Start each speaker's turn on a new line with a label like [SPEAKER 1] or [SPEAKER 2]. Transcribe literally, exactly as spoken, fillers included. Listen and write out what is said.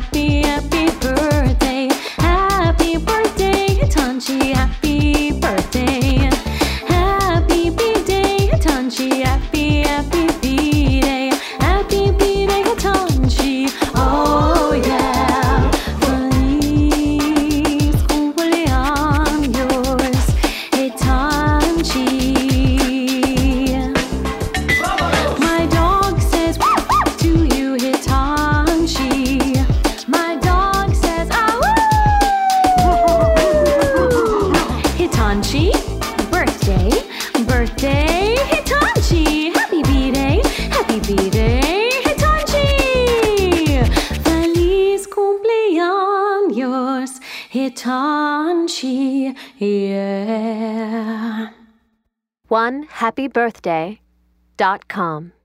[SPEAKER 1] happy, happy birthday. Happy birthday, Hitanchi, happy birthday. Happy B-Day, Hitanchi, happy, happy B-Day. Happy B-Day, Hitanchi, oh yeah. Feliz cumpleaños, Hitanchi. My dog says to you, Hitanchi. My dog says, ah woo! Hitanchi, birthday, birthday, Hitanchi. Happy B-Day, happy B-Day, Hitanchi. Feliz cumpleaños, Hitanchi, yeah.
[SPEAKER 2] one happy birthday dot com